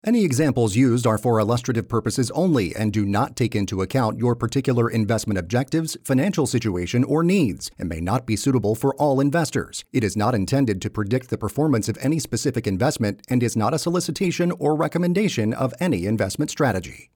Any examples used are for illustrative purposes only and do not take into account your particular investment objectives, financial situation, or needs, and may not be suitable for all investors. It is not intended to predict the performance of any specific investment and is not a solicitation or recommendation of any investment strategy.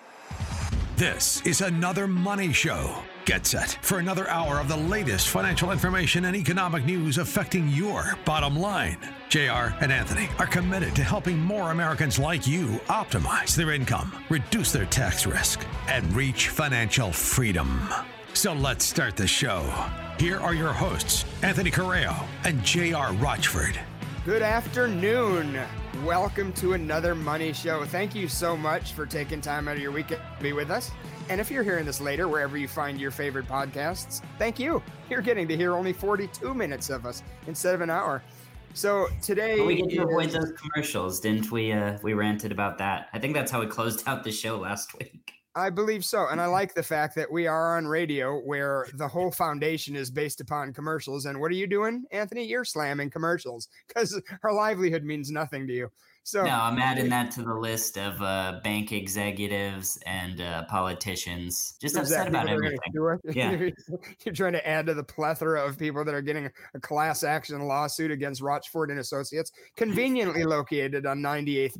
This is Another Money Show. Get set for another hour of the latest financial information and economic news affecting your bottom line. JR and Anthony are committed to helping more Americans like you optimize their income, reduce their tax risk, and reach financial freedom. So let's start the show. Here are your hosts, Anthony Correo and JR Rochford. Good afternoon. Welcome to Another Money Show. Thank you so much for taking time out of your weekend to be with us. And if you're hearing this later, wherever you find your favorite podcasts, thank you. You're getting to hear only 42 minutes of us instead of an hour. So today... But we get to avoid those commercials, didn't we? We ranted about that. I think that's how we closed out the show last week. I believe so. And I like the fact that we are on radio where the whole foundation is based upon commercials. And what are you doing, Anthony? You're slamming commercials because our livelihood means nothing to you. So no, I'm adding that to the list of bank executives and politicians. Just upset about everything. Yeah. You're trying to add to the plethora of people that are getting a class action lawsuit against Rochford and Associates, conveniently located on 98th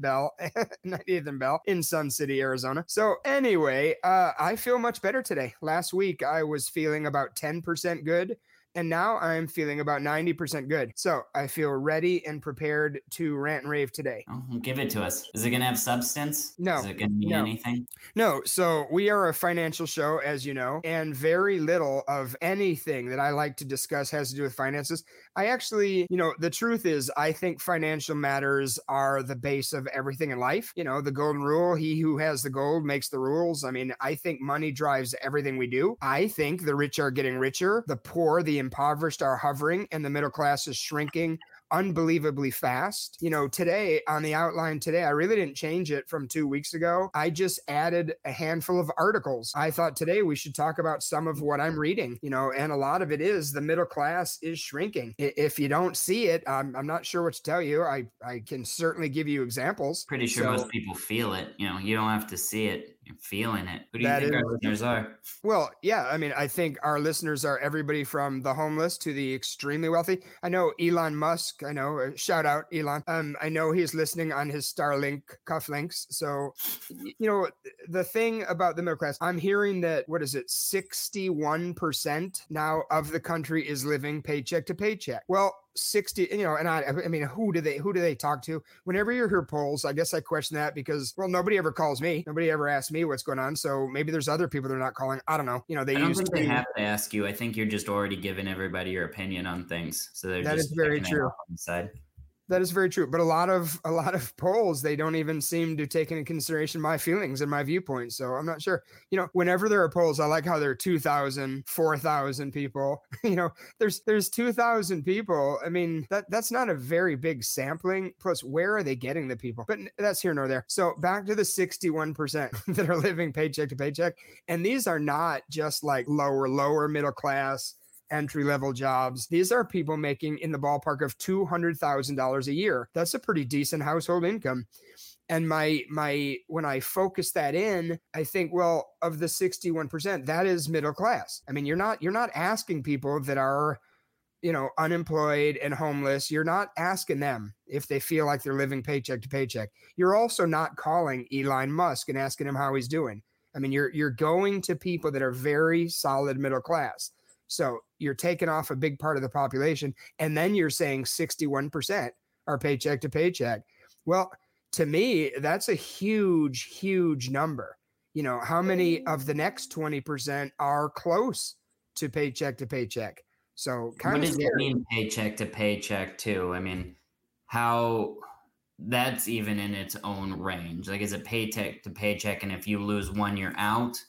and Bell in Sun City, Arizona. So anyway, I feel much better today. Last week, I was feeling about 10% good. And now I'm feeling about 90% good. So I feel ready and prepared to rant and rave today. Oh, give it to us. Is it going to have substance? No. Is it going to mean anything? No. So we are a financial show, as you know, and very little of anything that I like to discuss has to do with finances. I actually, the truth is, I think financial matters are the base of everything in life. The golden rule, he who has the gold makes the rules. I mean, I think money drives everything we do. I think the rich are getting richer, the poor, the impoverished are hovering, and the middle class is shrinking unbelievably fast. Today on the outline today, I really didn't change it from 2 weeks ago. I just added a handful of articles. I thought today we should talk about some of what I'm reading, and a lot of it is the middle class is shrinking. If you don't see it, I'm not sure what to tell you. I can certainly give you examples. Pretty sure most people feel it. You don't have to see it. You're feeling it. Who do you think our listeners are? Well, yeah. I mean, I think our listeners are everybody from the homeless to the extremely wealthy. I know Elon Musk. I know, shout out Elon. I know he's listening on his Starlink cufflinks. So, the thing about the middle class, I'm hearing that, 61% now of the country is living paycheck to paycheck. Well, 60, and I mean, who do they talk to? Whenever you hear polls, I guess I question that because, well, nobody ever calls me. Nobody ever asks me what's going on. So maybe there's other people that are not calling. I don't know. I don't think they have to ask you. I think you're just already giving everybody your opinion on things. So that is very true. That is very true. But a lot of polls, they don't even seem to take into consideration my feelings and my viewpoints. So I'm not sure, whenever there are polls, I like how there are 2,000, 4,000 people, there's 2,000 people. I mean, that's not a very big sampling. Plus, where are they getting the people? But that's here nor there. So back to the 61% that are living paycheck to paycheck. And these are not just like lower middle class, entry-level jobs. These are people making in the ballpark of $200,000 a year. That's a pretty decent household income. And when I focus that in, I think, well, of the 61%, that is middle class. I mean, you're not asking people that are, unemployed and homeless. You're not asking them if they feel like they're living paycheck to paycheck. You're also not calling Elon Musk and asking him how he's doing. I mean, you're going to people that are very solid middle class. So you're taking off a big part of the population, and then you're saying 61% are paycheck to paycheck. Well, to me, that's a huge, huge number. How many of the next 20% are close to paycheck to paycheck? So what does it mean paycheck to paycheck too? I mean, how that's even in its own range. Like, is it paycheck to paycheck, and if you lose one, you're out?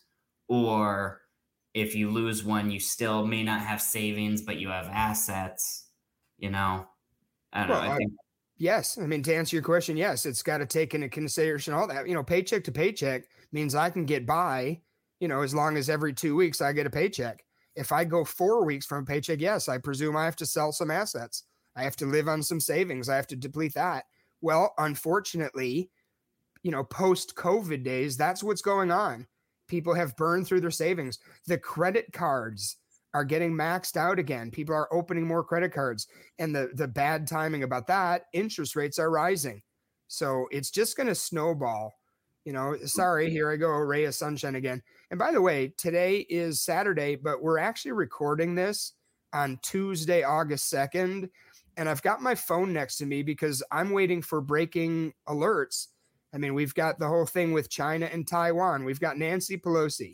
Or if you lose one, you still may not have savings, but you have assets, I don't know. I think. Yes. I mean, to answer your question, yes, it's got to take into consideration all that. Paycheck to paycheck means I can get by, as long as every 2 weeks I get a paycheck. If I go 4 weeks from a paycheck, yes, I presume I have to sell some assets. I have to live on some savings. I have to deplete that. Well, unfortunately, post-COVID days, that's what's going on. People have burned through their savings. The credit cards are getting maxed out again. People are opening more credit cards. And the bad timing about that, interest rates are rising. So it's just going to snowball. Sorry, here I go, a ray of sunshine again. And by the way, today is Saturday, but we're actually recording this on Tuesday, August 2nd. And I've got my phone next to me because I'm waiting for breaking alerts. I mean, we've got the whole thing with China and Taiwan. We've got Nancy Pelosi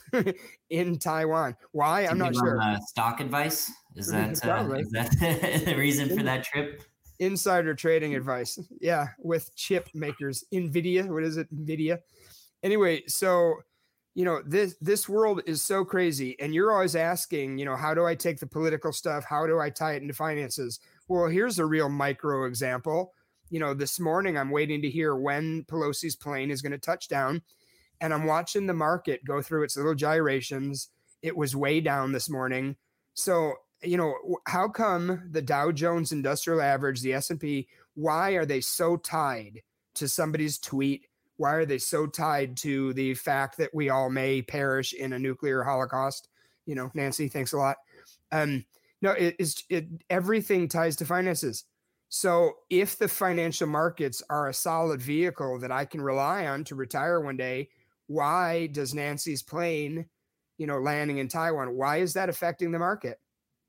in Taiwan. Why? I'm not sure. Stock advice? Is that the reason for that trip? Insider trading advice. Yeah, with chip makers. NVIDIA. What is it? NVIDIA. Anyway, so, this world is so crazy. And you're always asking, how do I take the political stuff? How do I tie it into finances? Well, here's a real micro example. This morning I'm waiting to hear when Pelosi's plane is going to touch down. And I'm watching the market go through its little gyrations. It was way down this morning. So, how come the Dow Jones Industrial Average, the S&P, why are they so tied to somebody's tweet? Why are they so tied to the fact that we all may perish in a nuclear holocaust? Nancy, thanks a lot. No, everything ties to finances. So if the financial markets are a solid vehicle that I can rely on to retire one day, why does Nancy's plane, landing in Taiwan, why is that affecting the market?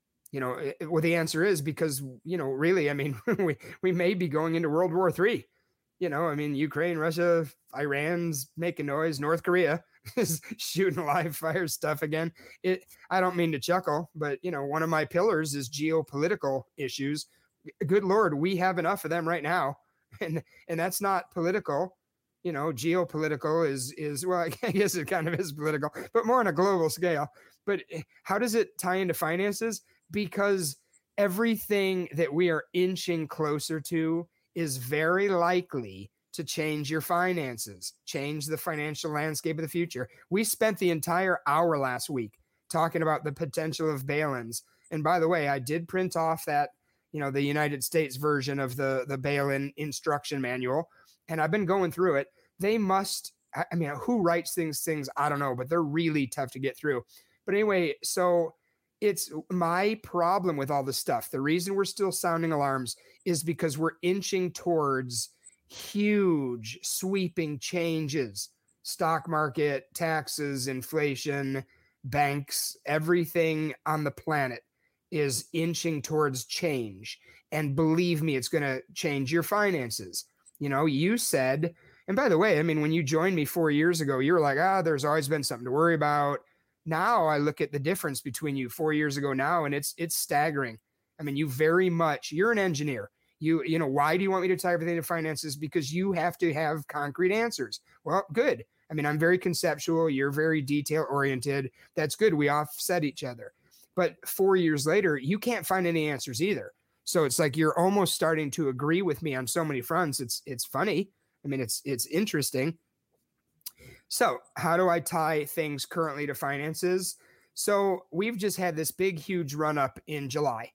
Well, the answer is because, really, I mean, we may be going into World War III. Ukraine, Russia, Iran's making noise. North Korea is shooting live fire stuff again. I don't mean to chuckle, but, one of my pillars is geopolitical issues. Good Lord, we have enough of them right now. And that's not political. Geopolitical is, well, I guess it kind of is political, but more on a global scale. But how does it tie into finances? Because everything that we are inching closer to is very likely to change your finances, change the financial landscape of the future. We spent the entire hour last week talking about the potential of bail-ins. And by the way, I did print off that, the United States version of the bail-in instruction manual. And I've been going through it. They must, who writes things, I don't know, but they're really tough to get through. But anyway, so it's my problem with all this stuff. The reason we're still sounding alarms is because we're inching towards huge sweeping changes. Stock market, taxes, inflation, banks, everything on the planet is inching towards change. And believe me, it's going to change your finances. You said, and by the way, when you joined me 4 years ago, you were like, there's always been something to worry about. Now I look at the difference between you 4 years ago now, and it's staggering. You're an engineer. Why do you want me to tie everything to finances? Because you have to have concrete answers. Well, good. I'm very conceptual. You're very detail oriented. That's good. We offset each other. But 4 years later, you can't find any answers either. So it's like you're almost starting to agree with me on so many fronts. It's funny. It's interesting. So how do I tie things currently to finances? So we've just had this big, huge run up in July.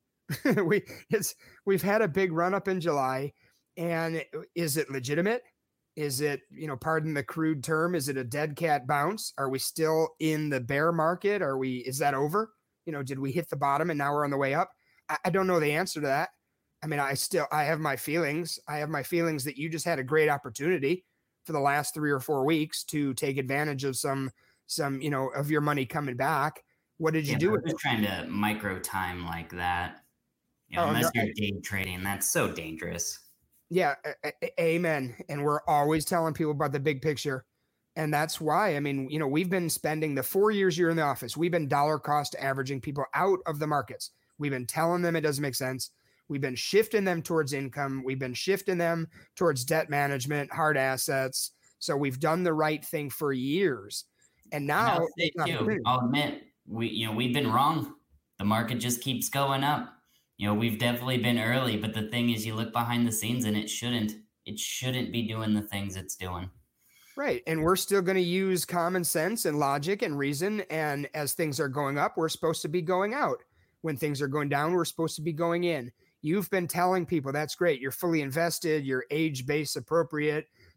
We've had a big run up in July. And is it legitimate? Is it, pardon the crude term, is it a dead cat bounce? Are we still in the bear market? Is that over? Did we hit the bottom and now we're on the way up? I don't know the answer to that. I have my feelings. I have my feelings that you just had a great opportunity for the last 3 or 4 weeks to take advantage of some, of your money coming back. What did you do with it? Trying to micro time like that. Unless you're day trading, that's so dangerous. Yeah. Amen. And we're always telling people about the big picture. And that's why, we've been spending the 4 years you're in the office. We've been dollar cost averaging people out of the markets. We've been telling them it doesn't make sense. We've been shifting them towards income. We've been shifting them towards debt management, hard assets. So we've done the right thing for years. And now I'll admit, we've been wrong. The market just keeps going up. We've definitely been early, but the thing is you look behind the scenes and it shouldn't be doing the things it's doing. Right. And we're still going to use common sense and logic and reason. And as things are going up, we're supposed to be going out. When things are going down, we're supposed to be going in. You've been telling people that's great. You're fully invested. You're age-based appropriate.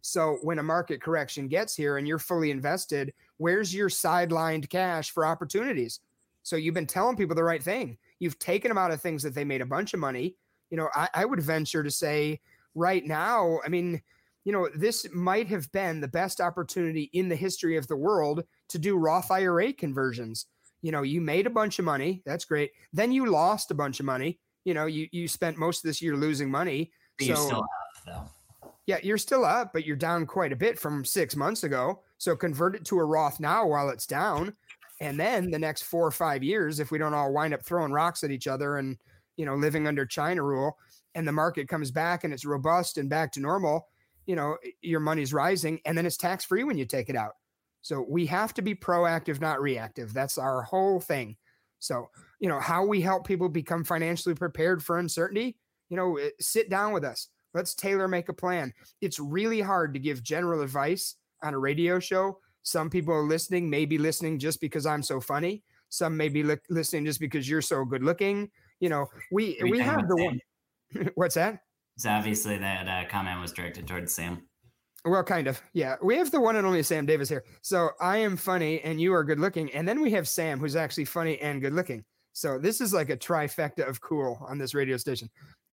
So when a market correction gets here and you're fully invested, where's your sidelined cash for opportunities? So you've been telling people the right thing. You've taken them out of things that they made a bunch of money. I would venture to say right now, I mean, this might have been the best opportunity in the history of the world to do Roth IRA conversions. You made a bunch of money. That's great. Then you lost a bunch of money. You spent most of this year losing money. But you're still up, though. Yeah, you're still up, but you're down quite a bit from 6 months ago. So convert it to a Roth now while it's down. And then the next 4 or 5 years, if we don't all wind up throwing rocks at each other and, living under China rule, and the market comes back and it's robust and back to normal, your money's rising, and then it's tax-free when you take it out. So we have to be proactive, not reactive. That's our whole thing. So, how we help people become financially prepared for uncertainty, sit down with us. Let's make a plan. It's really hard to give general advice on a radio show. Some people are listening, maybe listening just because I'm so funny. Some may be listening just because you're so good looking. We have the one. What's that? So obviously that comment was directed towards Sam. Well, kind of. Yeah. We have the one and only Sam Davis here. So I am funny and you are good looking. And then we have Sam, who's actually funny and good looking. So this is like a trifecta of cool on this radio station.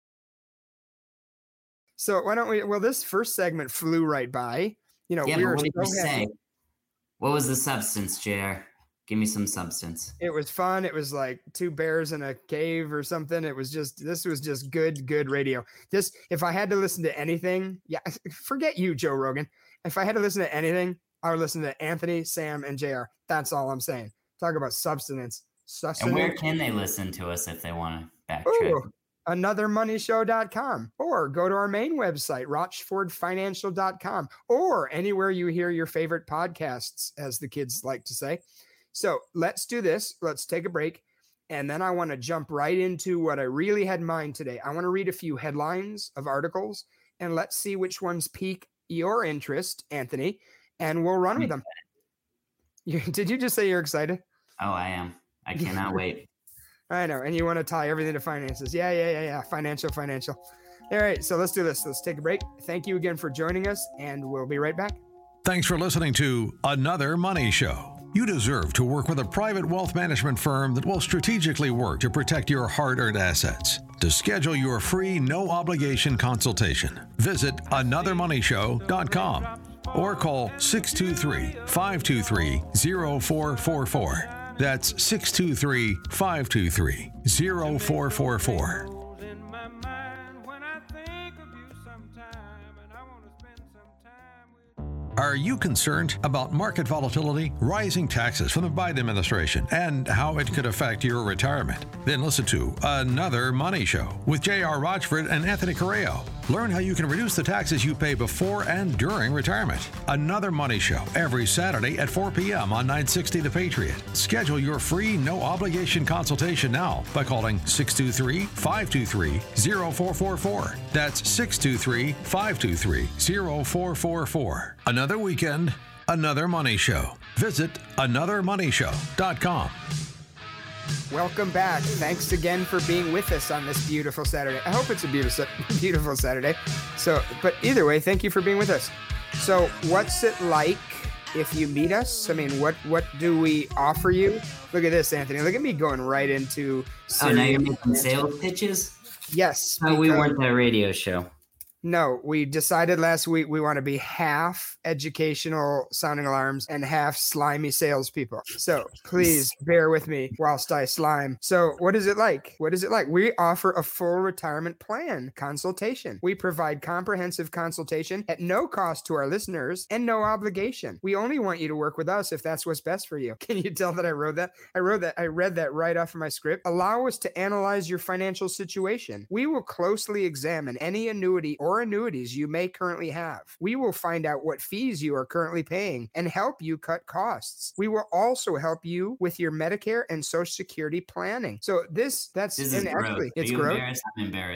So why don't we, this first segment flew right by, what did you say? What was the substance, JR? Give me some substance. It was fun. It was like 2 bears in a cave or something. This was just good radio. If I had to listen to anything, forget you, Joe Rogan. If I had to listen to anything, I would listen to Anthony, Sam, and JR. That's all I'm saying. Talk about substance. And where can they listen to us if they want to backtrack? AnotherMoneyShow.com, or go to our main website, RochfordFinancial.com, or anywhere you hear your favorite podcasts, as the kids like to say. So let's do this. Let's take a break. And then I want to jump right into what I really had in mind today. I want to read a few headlines of articles, and let's see which ones pique your interest, Anthony, and we'll run with them. Did you just say you're excited? Oh, I am. I cannot wait. I know. And you want to tie everything to finances. Yeah. Financial. All right. So let's do this. Let's take a break. Thank you again for joining us, and we'll be right back. Thanks for listening to Another Money Show. You deserve to work with a private wealth management firm that will strategically work to protect your hard-earned assets. To schedule your free, no-obligation consultation, visit anothermoneyshow.com or call 623-523-0444. That's 623-523-0444. Are you concerned about market volatility, rising taxes from the Biden administration, and how it could affect your retirement? Then listen to Another Money Show with J.R. Rochford and Anthony Correo. Learn how you can reduce the taxes you pay before and during retirement. Another Money Show every Saturday at 4 p.m. on 960 The Patriot. Schedule your free, no-obligation consultation now by calling 623-523-0444. That's 623-523-0444. Another weekend, another money show. Visit anothermoneyshow.com. Welcome back. Thanks again for being with us on this beautiful Saturday. I hope it's a beautiful Saturday. But either way, thank you for being with us. So what's it like if you meet us? I mean, what do we offer you? Look at this, Anthony. Look at me going right into... Oh, now you're making sales pitches? Yes. Oh, we weren't that radio show. No, we decided last week we want to be half educational sounding alarms and half slimy salespeople. So please bear with me whilst I slime. So what is it like? We offer a full retirement plan consultation. We provide comprehensive consultation at no cost to our listeners and no obligation. We only want you to work with us if that's what's best for you. Can you tell that I wrote that? I read that right off of my script. Allow us to analyze your financial situation. We will closely examine any annuity or annuities you may currently have. We will find out what fees you are currently paying and help you cut costs. We will also help you with your Medicare and Social Security planning. So this is and gross. Actually, it's Are you gross. Embarrassed? I'm embarrassed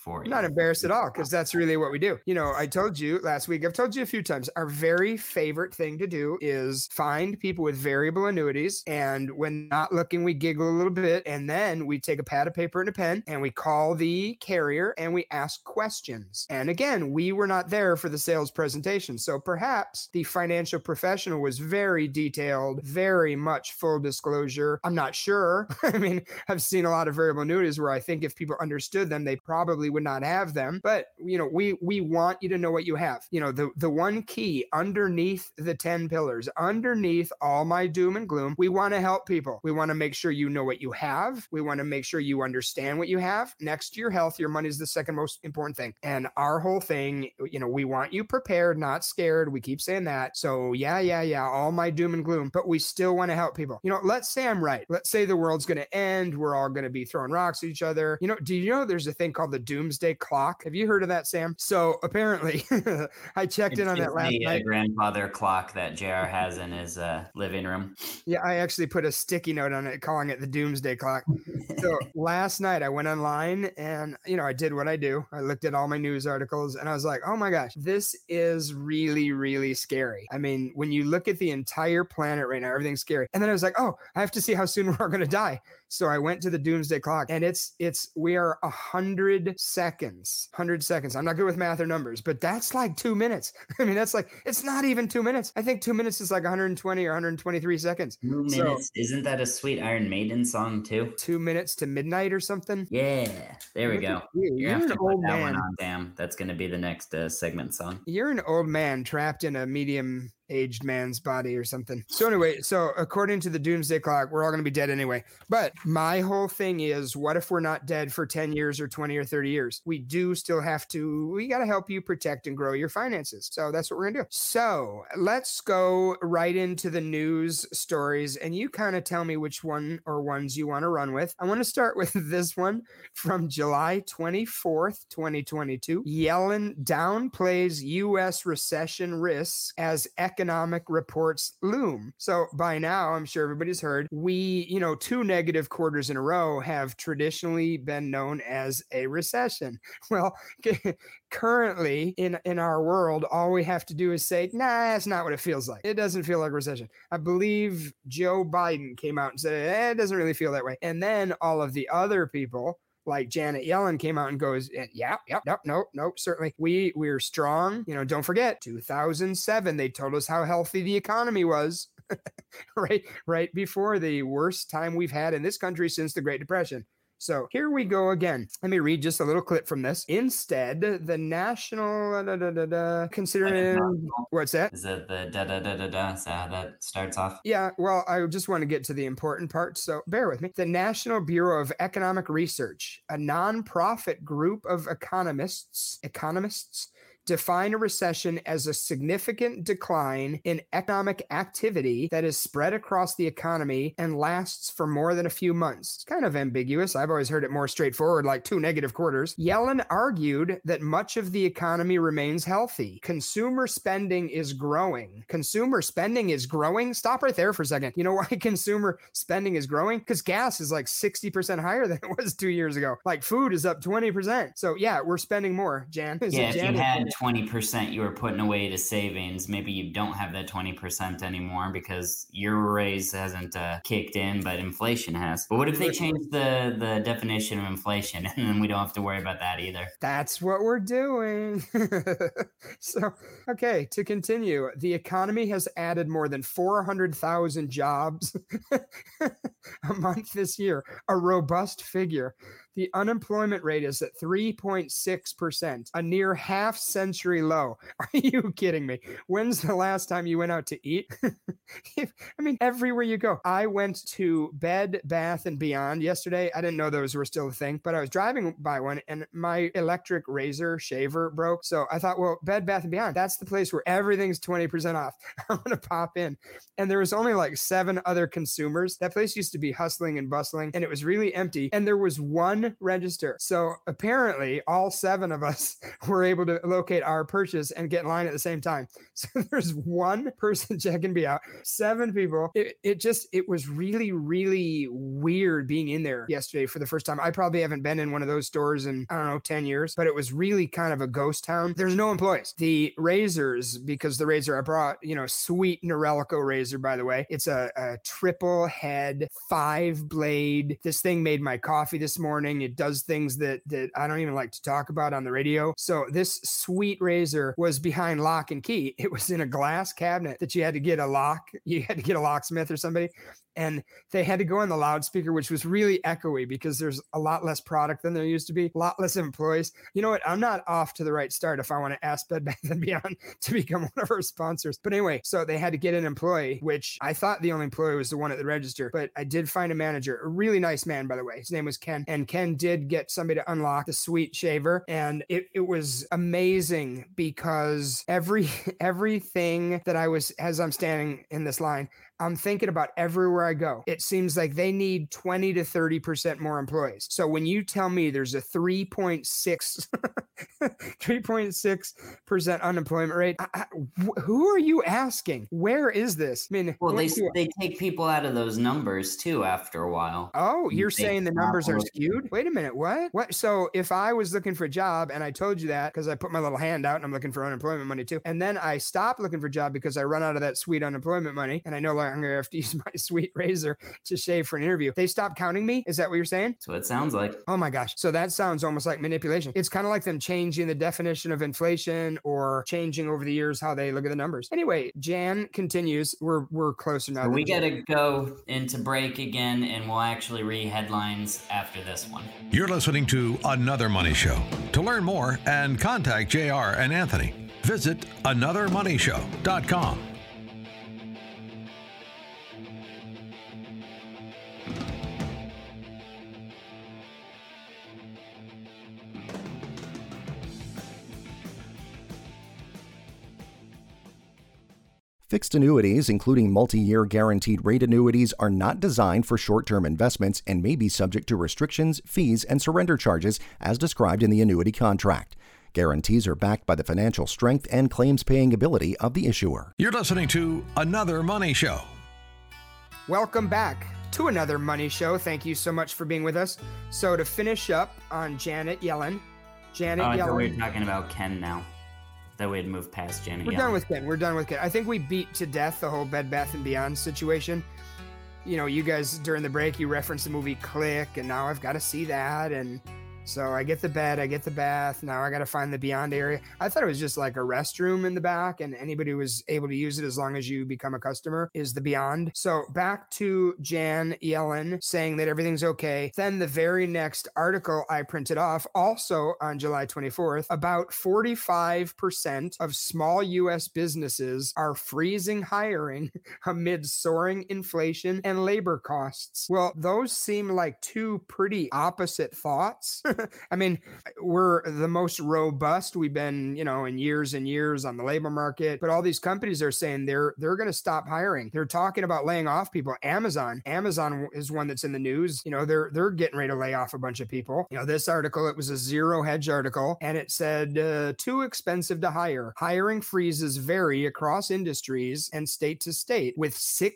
for I'm you. not embarrassed at all, because that's really what we do. You know, I told you last week, I've told you a few times, our very favorite thing to do is find people with variable annuities. And when not looking, we giggle a little bit. And then we take a pad of paper and a pen and we call the carrier and we ask questions. And again, we were not there for the sales presentation. So perhaps the financial professional was very detailed, very much full disclosure. I'm not sure. I mean, I've seen a lot of variable annuities where I think if people understood them, they probably would not have them. But, you know, we want you to know what you have. You know, the one key underneath the 10 pillars, underneath all my doom and gloom, we want to help people. We want to make sure you know what you have. We want to make sure you understand what you have. Next to your health, your money is the second most important thing. And our whole thing, you know, we want you prepared, not scared. We keep saying that. So yeah, all my doom and gloom, but we still want to help people. You know, let's say I'm right. Let's say the world's going to end. We're all going to be throwing rocks at each other. You know, do you know there's a thing called the doomsday clock? Have you heard of that, Sam? So apparently I checked in on that last night. Grandfather clock that JR has in his living room. Yeah, I actually put a sticky note on it calling it the doomsday clock. So last night I went online and, you know, I did what I do. I looked at all my news articles and I was like, oh my gosh, this is really, really scary. I mean, when you look at the entire planet right now, everything's scary. And then I was like, oh, I have to see how soon we're all going to die. So I went to the doomsday clock and we are 100 seconds. I'm not good with math or numbers, but that's like 2 minutes. I mean, it's not even 2 minutes. I think 2 minutes is like 120 or 123 seconds. 2 minutes. Isn't that a sweet Iron Maiden song too? 2 minutes to midnight or something. Yeah, there we go. You're an old man. One on, damn. That's going to be the next segment song. You're an old man trapped in a medium aged man's body or something. So anyway, so according to the doomsday clock, we're all going to be dead anyway. But my whole thing is, what if we're not dead for 10 years or 20 or 30 years? We do still have to, we got to help you protect and grow your finances. So that's what we're going to do. So let's go right into the news stories and you kind of tell me which one or ones you want to run with. I want to start with this one from July 24th, 2022. Yellen downplays U.S. recession risks as economic reports loom. So by now, I'm sure everybody's heard, we, you know, 2 negative quarters in a row have traditionally been known as a recession. Well, currently in our world, all we have to do is say, nah, that's not what it feels like. It doesn't feel like a recession. I believe Joe Biden came out and said, it doesn't really feel that way. And then all of the other people, like Janet Yellen, came out and goes, nope, certainly. We're strong. You know, don't forget 2007, they told us how healthy the economy was, right before the worst time we've had in this country since the Great Depression. So here we go again. Let me read just a little clip from this. Instead, the national considering what's that? Is it the Is that how that starts off? Yeah, well, I just want to get to the important part, so bear with me. The National Bureau of Economic Research, a nonprofit group of economists define a recession as a significant decline in economic activity that is spread across the economy and lasts for more than a few months. It's kind of ambiguous. I've always heard it more straightforward, like 2 negative quarters. Yellen argued that much of the economy remains healthy. Consumer spending is growing. Consumer spending is growing? Stop right there for a second. You know why consumer spending is growing? Because gas is like 60% higher than it was 2 years ago. Like food is up 20%. So yeah, we're spending more, Jan. If you had 20% you were putting away to savings, maybe you don't have that 20% anymore because your raise hasn't kicked in, but inflation has. But what if they change the definition of inflation and then we don't have to worry about that either? That's what we're doing. So, okay, to continue, the economy has added more than 400,000 jobs a month this year, a robust figure. The unemployment rate is at 3.6%, a near half-century low. Are you kidding me? When's the last time you went out to eat? I mean, everywhere you go. I went to Bed Bath & Beyond yesterday. I didn't know those were still a thing, but I was driving by one and my electric razor shaver broke. So I thought, well, Bed Bath & Beyond, that's the place where everything's 20% off. I'm going to pop in. And there was only like 7 other consumers. That place used to be hustling and bustling, and it was really empty. And there was one one register. So apparently all 7 of us were able to locate our purchase and get in line at the same time. So there's one person checking me out, 7 people. It was really, really weird being in there yesterday for the first time. I probably haven't been in one of those stores in, I don't know, 10 years, but it was really kind of a ghost town. There's no employees. The razors, because the razor I brought, sweet Norelco razor, by the way, it's a triple head, 5 blade. This thing made my coffee this morning. It does things that I don't even like to talk about on the radio. So this sweet razor was behind lock and key. It was in a glass cabinet that you had to get a lock. You had to get a locksmith or somebody. And they had to go on the loudspeaker, which was really echoey because there's a lot less product than there used to be, a lot less employees. You know what? I'm not off to the right start if I want to ask Bed Bath & Beyond to become one of our sponsors. But anyway, so they had to get an employee, which I thought the only employee was the one at the register, but I did find a manager, a really nice man, by the way. His name was Ken. And Ken did get somebody to unlock the sweet shaver. And it was amazing because everything that I was, as I'm standing in this line, I'm thinking about everywhere I go. It seems like they need 20 to 30% more employees. So when you tell me there's a 3.6% unemployment rate, who are you asking? Where is this? I mean, well, they take people out of those numbers too after a while. Oh, you're saying the numbers are skewed? Wait a minute. What? So if I was looking for a job and I told you that because I put my little hand out and I'm looking for unemployment money too, and then I stopped looking for a job because I run out of that sweet unemployment money and I no longer have to use my sweet razor to shave for an interview, they stopped counting me? Is that what you're saying? That's what it sounds like. Oh my gosh. So that sounds almost like manipulation. It's kind of like them changing the definition of inflation or changing over the years how they look at the numbers. Anyway, Jan continues. We're closer now. We got to go into break again, and we'll actually read headlines after this one. You're listening to Another Money Show. To learn more and contact JR and Anthony, visit anothermoneyshow.com. Fixed annuities, including multi-year guaranteed rate annuities, are not designed for short-term investments and may be subject to restrictions, fees, and surrender charges as described in the annuity contract. Guarantees are backed by the financial strength and claims-paying ability of the issuer. You're listening to Another Money Show. Welcome back to Another Money Show. Thank you so much for being with us. So to finish up on Janet Yellen. I thought we were talking about Ken now. That we had moved past Janet Yellen. We're done with Ken. I think we beat to death the whole Bed Bath & Beyond situation. You guys, during the break, you referenced the movie Click, and now I've got to see that. And so I get the bed, I get the bath. Now I got to find the Beyond area. I thought it was just like a restroom in the back, and anybody who was able to use it as long as you become a customer is the Beyond. So back to Jan Yellen saying that everything's okay. Then the very next article I printed off, also on July 24th, about 45% of small U.S. businesses are freezing hiring amid soaring inflation and labor costs. Well, those seem like two pretty opposite thoughts. I mean, we're the most robust we've been, in years and years on the labor market. But all these companies are saying they're going to stop hiring. They're talking about laying off people. Amazon is one that's in the news. They're getting ready to lay off a bunch of people. This article, it was a Zero Hedge article, and it said too expensive to hire. Hiring freezes vary across industries and state to state, with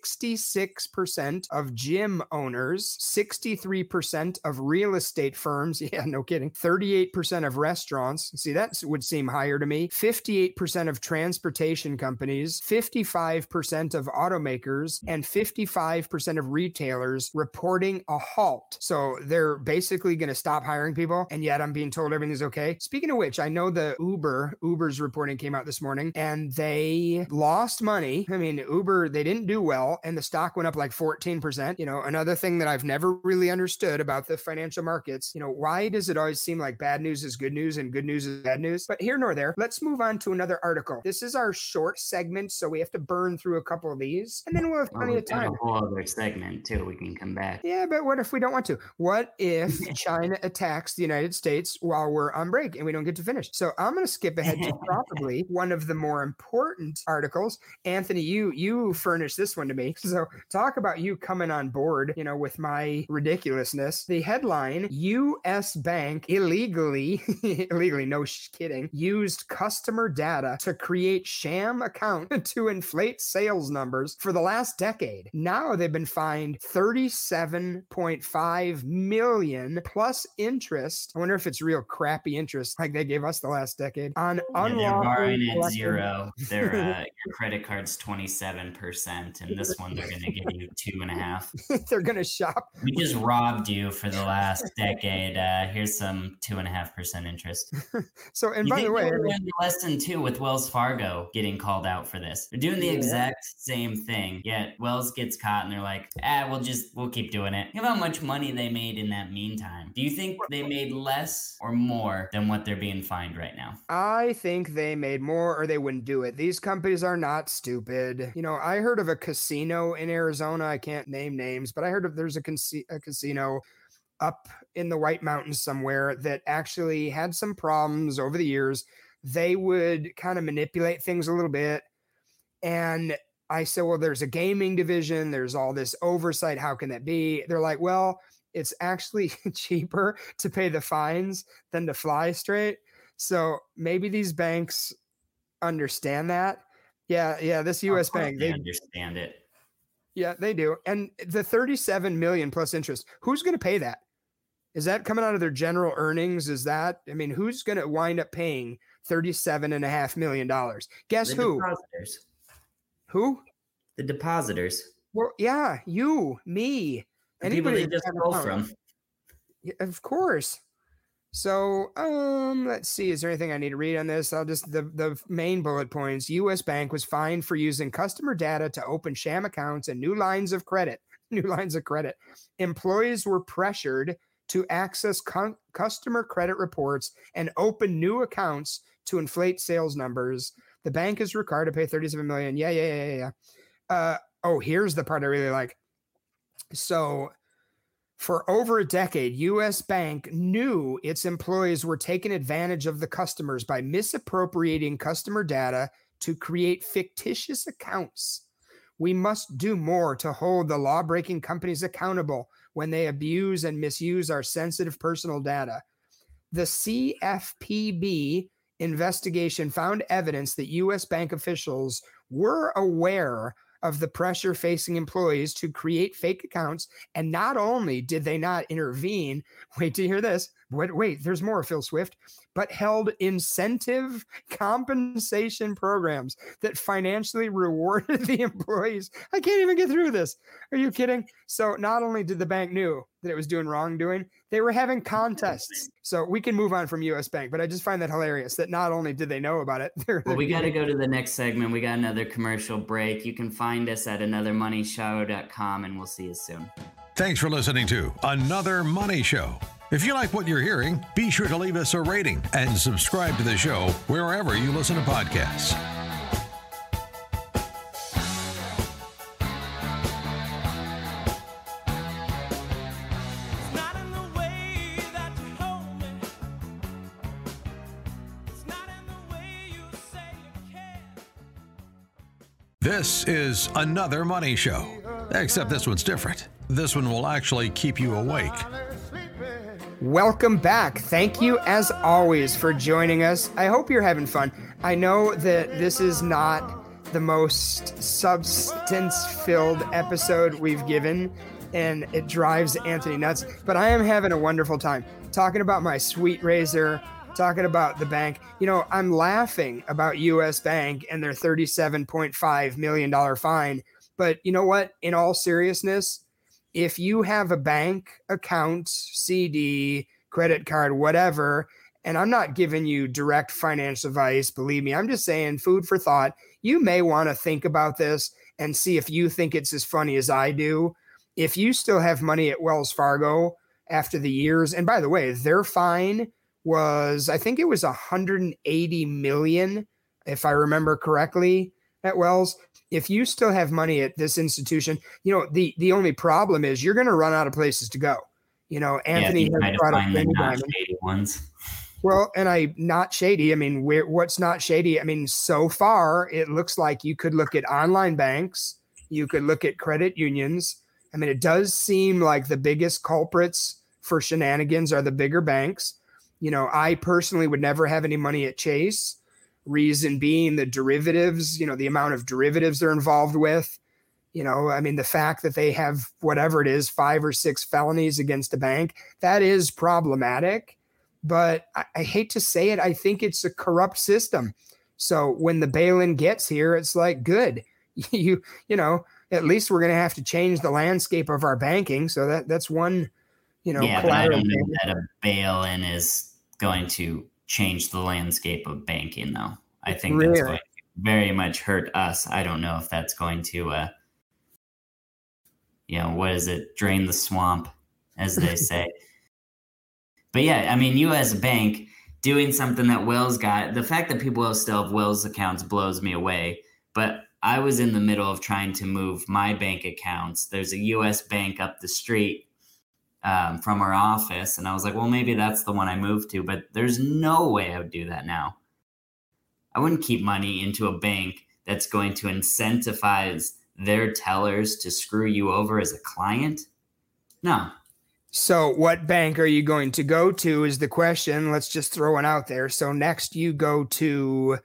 66% of gym owners, 63% of real estate firms. Yeah, no kidding. 38% of restaurants. See, that would seem higher to me. 58% of transportation companies, 55% of automakers, and 55% of retailers reporting a halt. So they're basically going to stop hiring people, and yet I'm being told everything's okay. Speaking of which, I know the Uber's reporting came out this morning, and they lost money. I mean, Uber, they didn't do well, and the stock went up like 14%. Another thing that I've never really understood about the financial markets, why does it always seem like bad news is good news and good news is bad news? But here nor there, let's move on to another article. This is our short segment, so we have to burn through a couple of these, and then we'll have plenty of time. A whole other segment too. We can come back. Yeah, but what if we don't want to? What if China attacks the United States while we're on break and we don't get to finish? So I'm going to skip ahead to probably one of the more important articles. Anthony, you furnished this one to me. So talk about you coming on board, with my ridiculousness. The headline, U.S. bank illegally, no kidding, used customer data to create sham account to inflate sales numbers for the last decade. Now they've been fined $37.5 million plus interest. I wonder if it's real crappy interest like they gave us the last decade on unlawful. They're borrowing at zero. Their credit card's 27%, and this one they're going to give you 2.5%. They're going to shop. We just robbed you for the last decade. Here's some 2.5% interest. So, and by the way, we're learning the lesson too with Wells Fargo getting called out for this. They're doing the exact same thing. Yet Wells gets caught, and they're like, we'll keep doing it. Think about how much money they made in that meantime. Do you think they made less or more than what they're being fined right now? I think they made more, or they wouldn't do it. These companies are not stupid. I heard of a casino in Arizona. I can't name names, but I heard of there's a casino up in the White Mountains somewhere that actually had some problems over the years. They would kind of manipulate things a little bit. And I said, well, there's a gaming division. There's all this oversight. How can that be? They're like, well, it's actually cheaper to pay the fines than to fly straight. So maybe these banks understand that. Yeah. This U.S. bank, they understand it. Yeah, they do. And the 37 million plus interest, who's going to pay that? Is that coming out of their general earnings? Who's going to wind up paying $37.5 million? Guess who? Depositors. Who? The depositors. Well, yeah, you, me, anybody they just go from. Yeah, of course. So, let's see. Is there anything I need to read on this? I'll just, the main bullet points. U.S. Bank was fined for using customer data to open sham accounts and new lines of credit. Employees were pressured to access customer credit reports and open new accounts to inflate sales numbers. The bank is required to pay $37 million. Yeah. Here's the part I really like. So, for over a decade, U.S. Bank knew its employees were taking advantage of the customers by misappropriating customer data to create fictitious accounts. We must do more to hold the law-breaking companies accountable when they abuse and misuse our sensitive personal data. The CFPB investigation found evidence that U.S. Bank officials were aware of the pressure facing employees to create fake accounts. And not only did they not intervene, wait to hear this, wait, there's more, Phil Swift, but held incentive compensation programs that financially rewarded the employees. I can't even get through this. Are you kidding? So not only did the bank knew that it was doing wrongdoing, they were having contests. So we can move on from U.S. Bank, but I just find that hilarious that not only did they know about it. Well, we got to go to the next segment. We got another commercial break. You can find us at anothermoneyshow.com, and we'll see you soon. Thanks for listening to Another Money Show. If you like what you're hearing, be sure to leave us a rating and subscribe to the show wherever you listen to podcasts. This is Another Money Show, except this one's different. This one will actually keep you awake. Welcome back. Thank you, as always, for joining us. I hope you're having fun. I know that this is not the most substance-filled episode we've given, and it drives Anthony nuts, but I am having a wonderful time talking about my sweet razor, talking about the bank. I'm laughing about U.S. Bank and their $37.5 million fine. But you know what? In all seriousness, if you have a bank account, CD, credit card, whatever, and I'm not giving you direct financial advice, believe me, I'm just saying food for thought. You may want to think about this and see if you think it's as funny as I do. If you still have money at Wells Fargo, after the years. And by the way, their fine was, I think it was 180 million, if I remember correctly, at Wells. If you still have money at this institution, the only problem is you're going to run out of places to go. Anthony has brought up Jamie Dimon. Ones. Well, and not shady. I mean, what's not shady? I mean, so far it looks like you could look at online banks, you could look at credit unions. I mean, it does seem like the biggest culprits for shenanigans are the bigger banks. I personally would never have any money at Chase. Reason being the derivatives, the amount of derivatives they're involved with. I mean, the fact that they have whatever it is, 5 or 6 felonies against a bank, that is problematic. But I hate to say it, I think it's a corrupt system. So when the bail-in gets here, it's like, good, at least we're going to have to change the landscape of our banking. So that's one, Yeah, but I don't know that a bail-in is going to change the landscape of banking, though. I think that's going to very much hurt us. I don't know if that's going to, what is it? Drain the swamp, as they say. But yeah, I mean, you as a bank doing something that Wells got, the fact that people still have Wells accounts blows me away. But I was in the middle of trying to move my bank accounts. There's a U.S. bank up the street from our office. And I was like, well, maybe that's the one I moved to. But there's no way I would do that now. I wouldn't keep money into a bank that's going to incentivize their tellers to screw you over as a client. No. So what bank are you going to go to is the question. Let's just throw one out there. So next you go to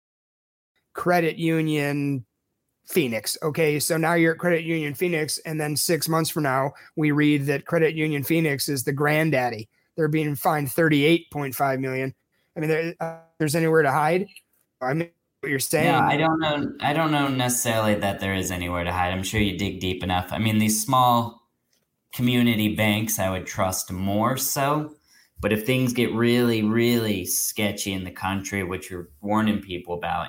Credit Union Phoenix. Okay, so now you're at Credit Union Phoenix, and then 6 months from now, we read that Credit Union Phoenix is the granddaddy. They're being fined $38.5 million. I mean, there's anywhere to hide? I mean, what you're saying. No, I don't know necessarily that there is anywhere to hide. I'm sure you dig deep enough. I mean, these small community banks, I would trust more so. But if things get really, really sketchy in the country, which you're warning people about,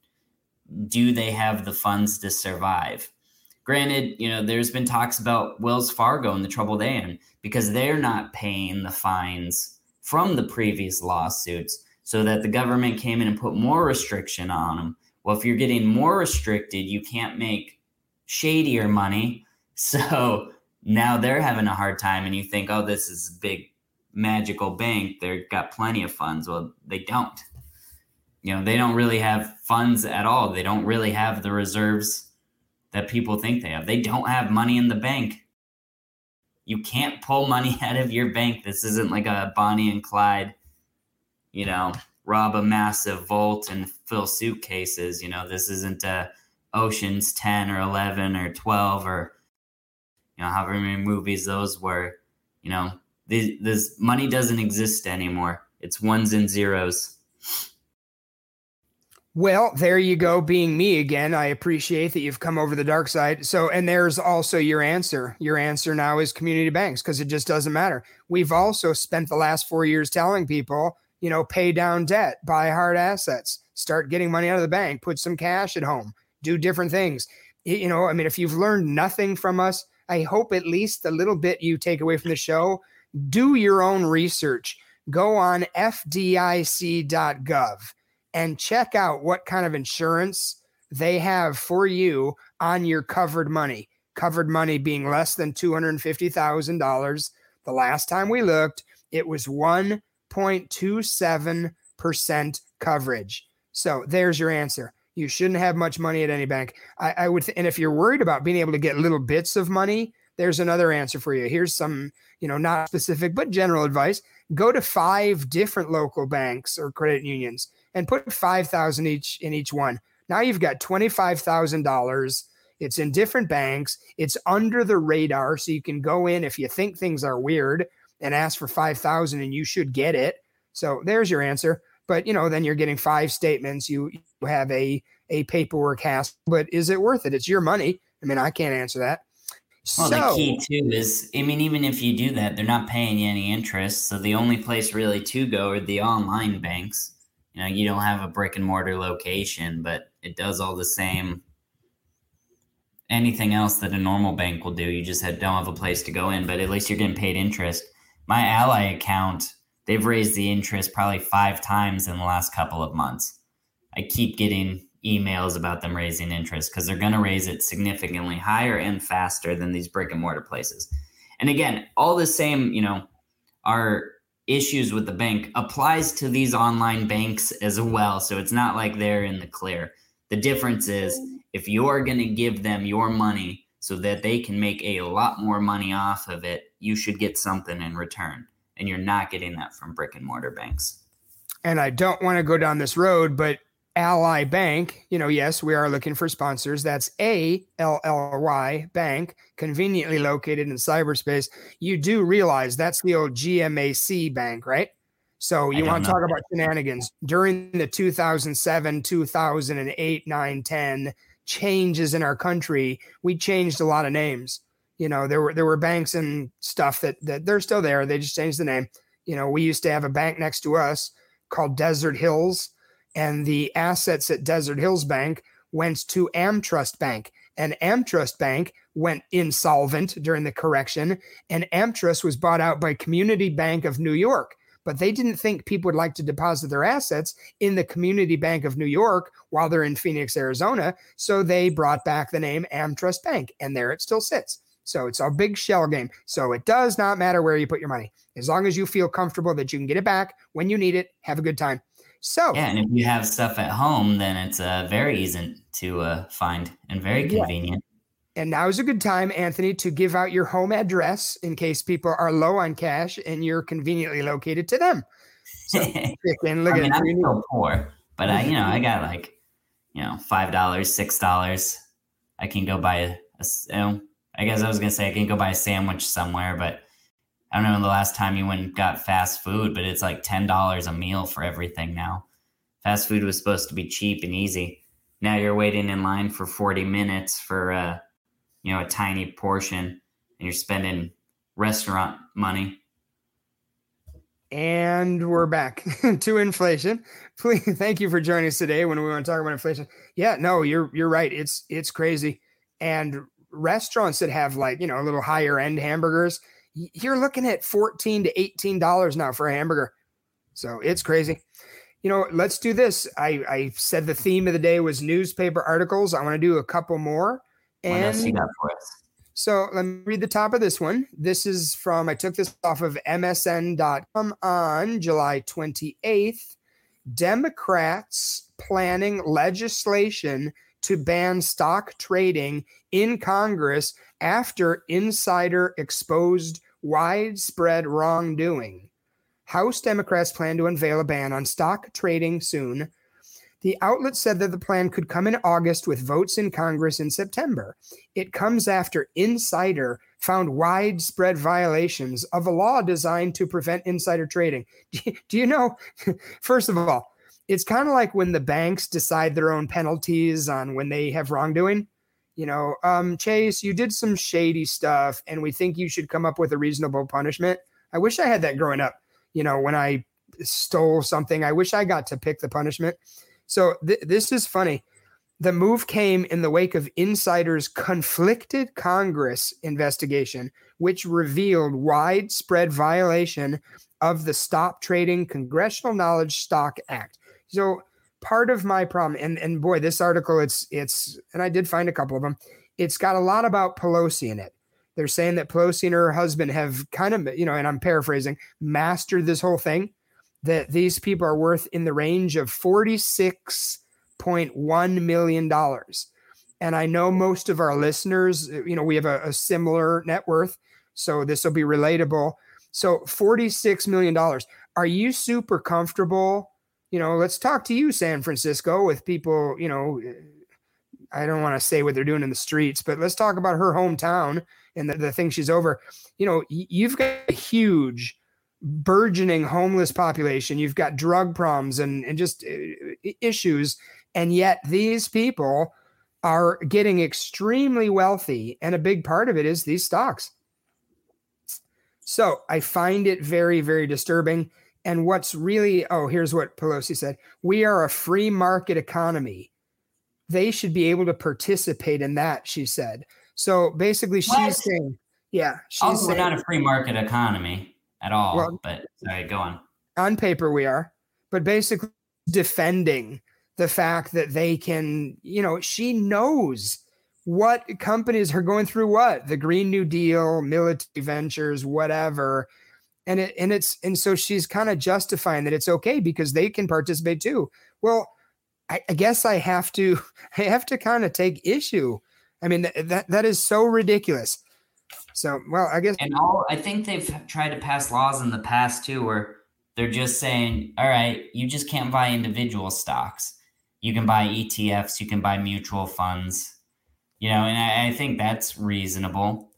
do they have the funds to survive? Granted, there's been talks about Wells Fargo and the trouble they're in because they're not paying the fines from the previous lawsuits, so that the government came in and put more restriction on them. Well, if you're getting more restricted, you can't make shadier money. So now they're having a hard time, and you think, oh, this is a big magical bank. They've got plenty of funds. Well, they don't. They don't really have funds at all. They don't really have the reserves that people think they have. They don't have money in the bank. You can't pull money out of your bank. This isn't like a Bonnie and Clyde, rob a massive vault and fill suitcases. This isn't a Ocean's 10 or 11 or 12 or, however many movies those were. This money doesn't exist anymore. It's ones and zeros. Well, there you go, being me again. I appreciate that you've come over the dark side. So, and there's also your answer. Your answer now is community banks, because it just doesn't matter. We've also spent the last 4 years telling people, pay down debt, buy hard assets, start getting money out of the bank, put some cash at home, do different things. If you've learned nothing from us, I hope at least a little bit you take away from the show. Do your own research. Go on FDIC.gov. and check out what kind of insurance they have for you on your covered money. Covered money being less than $250,000. The last time we looked, it was 1.27% coverage. So there's your answer. You shouldn't have much money at any bank. I would, and if you're worried about being able to get little bits of money, there's another answer for you. Here's some, not specific, but general advice. Go to 5 different local banks or credit unions and put $5,000 each in each one. Now you've got $25,000. It's in different banks. It's under the radar, so you can go in if you think things are weird and ask for $5,000, and you should get it. So there's your answer. But then you're getting 5 statements. You have a paperwork hassle. But is it worth it? It's your money. I can't answer that. Well, the key too is, even if you do that, they're not paying you any interest. So the only place really to go are the online banks. You don't have a brick and mortar location, but it does all the same. Anything else that a normal bank will do, you just don't have a place to go in, but at least you're getting paid interest. My Ally account, they've raised the interest probably 5 times in the last couple of months. I keep getting emails about them raising interest because they're going to raise it significantly higher and faster than these brick and mortar places. And again, all the same, our issues with the bank applies to these online banks as well. So it's not like they're in the clear. The difference is if you're going to give them your money so that they can make a lot more money off of it, you should get something in return. And you're not getting that from brick and mortar banks. And I don't want to go down this road, but Ally Bank, yes, we are looking for sponsors. That's ALLY Bank, conveniently located in cyberspace. You do realize that's the old GMAC bank, right? So you want to talk about shenanigans. During the 2007, 2008, 9, 10 changes in our country, we changed a lot of names. There were banks and stuff that they're still there. They just changed the name. We used to have a bank next to us called Desert Hills, and the assets at Desert Hills Bank went to AmTrust Bank, and AmTrust Bank went insolvent during the correction, and AmTrust was bought out by Community Bank of New York. But they didn't think people would like to deposit their assets in the Community Bank of New York while they're in Phoenix, Arizona. So they brought back the name AmTrust Bank, and there it still sits. So it's a big shell game. So it does not matter where you put your money. As long as you feel comfortable that you can get it back when you need it, have a good time. So yeah, and if you have stuff at home, then it's very easy to find and very convenient. And now is a good time, Anthony, to give out your home address in case people are low on cash and you're conveniently located to them. So I'm so poor, but I got like, $5, $6. I can go buy I guess I was going to say I can go buy a sandwich somewhere, but I don't know when the last time you went and got fast food, but it's like $10 a meal for everything now. Fast food was supposed to be cheap and easy. Now you're waiting in line for 40 minutes for a tiny portion, and you're spending restaurant money. And we're back to inflation. Please, thank you for joining us today when we want to talk about inflation. Yeah, no, you're right. It's crazy. And restaurants that have a little higher end hamburgers, you're looking at $14 to $18 now for a hamburger. So it's crazy. Let's do this. I said the theme of the day was newspaper articles. I want to do a couple more. What else you got for us? So let me read the top of this one. This is I took this off of MSN.com on July 28th. Democrats planning legislation to ban stock trading in Congress after insider exposed widespread wrongdoing. House Democrats plan to unveil a ban on stock trading soon. The outlet said that the plan could come in August with votes in Congress in September. It comes after Insider found widespread violations of a law designed to prevent insider trading. Do you know, first of all, it's kind of like when the banks decide their own penalties on when they have wrongdoing. Chase, you did some shady stuff and we think you should come up with a reasonable punishment. I wish I had that growing up. When I stole something, I wish I got to pick the punishment. So this is funny. The move came in the wake of Insider's conflicted Congress investigation, which revealed widespread violation of the Stop Trading Congressional Knowledge Stock Act. So part of my problem, and boy, this article, it's, and I did find a couple of them. It's got a lot about Pelosi in it. They're saying that Pelosi and her husband have kind of, and I'm paraphrasing, mastered this whole thing, that these people are worth in the range of $46.1 million. And I know most of our listeners, we have a similar net worth, so this will be relatable. So $46 million. Are you super comfortable? Let's talk to you, San Francisco, with people, I don't want to say what they're doing in the streets, but let's talk about her hometown and the thing she's over. You've got a huge burgeoning homeless population. You've got drug problems and just issues. And yet these people are getting extremely wealthy. And a big part of it is these stocks. So I find it very, very disturbing. And what's really, here's what Pelosi said. We are a free market economy. They should be able to participate in that, she said. So basically she's saying, we're not a free market economy. at all. Well, but sorry, go on. On paper, we are, but basically defending the fact that they can, she knows what companies are going through what, the Green New Deal, military ventures, whatever. And so she's kind of justifying that it's okay because they can participate too. Well, I guess I have to kind of take issue. I mean, that is so ridiculous. So, well, I guess. And I think they've tried to pass laws in the past too, where they're just saying, all right, you just can't buy individual stocks. You can buy ETFs, you can buy mutual funds, and I think that's reasonable.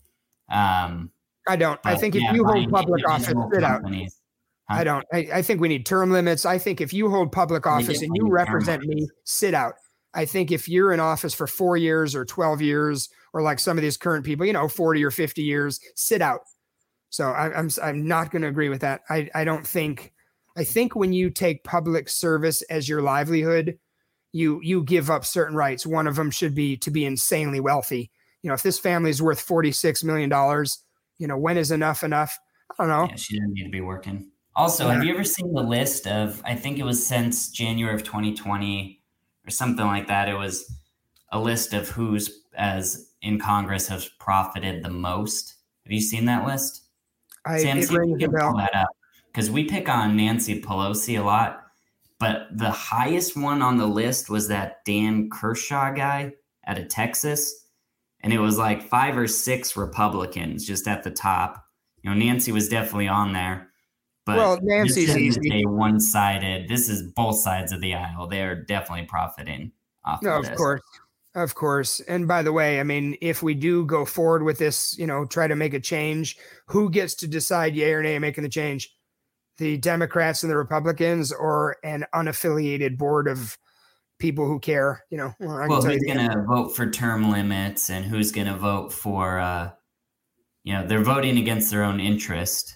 I don't. I think if you hold public office, sit out. I don't. I think we need term limits. I think if you hold public office and you represent me, sit out. I think if you're in office for 4 years or 12 years, or like some of these current people, 40 or 50 years, sit out. So I'm not going to agree with that. I think when you take public service as your livelihood, you give up certain rights. One of them should be to be insanely wealthy. If this family is worth $46 million, when is enough? I don't know. Yeah, she didn't need to be working. Also, have you ever seen the list of, I think it was since January of 2020 or something like that. It was a list of who's as in Congress has profited the most. Have you seen that list? Sam, see if you can pull that up. Because we pick on Nancy Pelosi a lot, but the highest one on the list was that Dan Kershaw guy out of Texas. And it was like 5 or 6 Republicans just at the top. Nancy was definitely on there. But Nancy's easy. One-sided. This is both sides of the aisle. They're definitely profiting off of this. Of course. And by the way, I mean, if we do go forward with this, try to make a change, who gets to decide yay or nay making the change? The Democrats and the Republicans, or an unaffiliated board of people who care? Who's going to vote for term limits and who's going to vote for, they're voting against their own interest.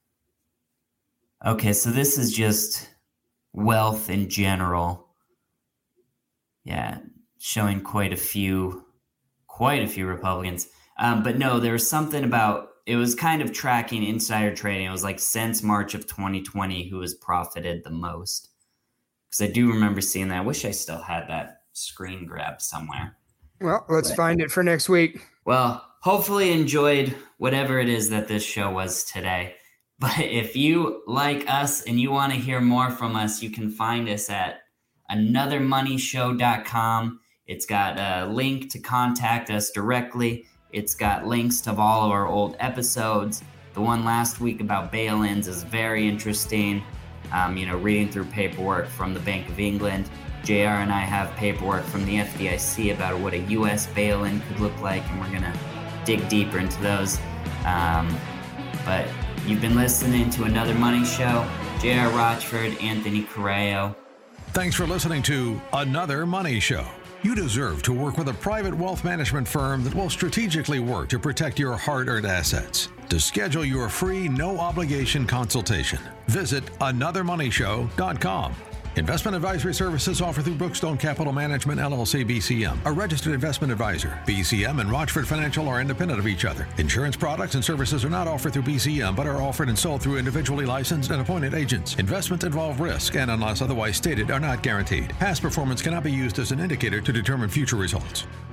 Okay, so this is just wealth in general. Yeah, showing quite a few Republicans. But no, there was something about, it was kind of tracking insider trading. It was like since March of 2020, who has profited the most. Because I do remember seeing that. I wish I still had that screen grab somewhere. Well, let's find it for next week. Well, hopefully enjoyed whatever it is that this show was today. But if you like us and you want to hear more from us, you can find us at anothermoneyshow.com. It's got a link to contact us directly. It's got links to all of our old episodes. The one last week about bail-ins is very interesting. Reading through paperwork from the Bank of England. JR and I have paperwork from the FDIC about what a U.S. bail-in could look like, and we're going to dig deeper into those. But you've been listening to Another Money Show. JR Rochford, Anthony Correo. Thanks for listening to Another Money Show. You deserve to work with a private wealth management firm that will strategically work to protect your hard-earned assets. To schedule your free, no-obligation consultation, visit anothermoneyshow.com. Investment advisory services offered through Brookstone Capital Management, LLC, BCM, a registered investment advisor. BCM and Rochford Financial are independent of each other. Insurance products and services are not offered through BCM, but are offered and sold through individually licensed and appointed agents. Investments involve risk and, unless otherwise stated, are not guaranteed. Past performance cannot be used as an indicator to determine future results.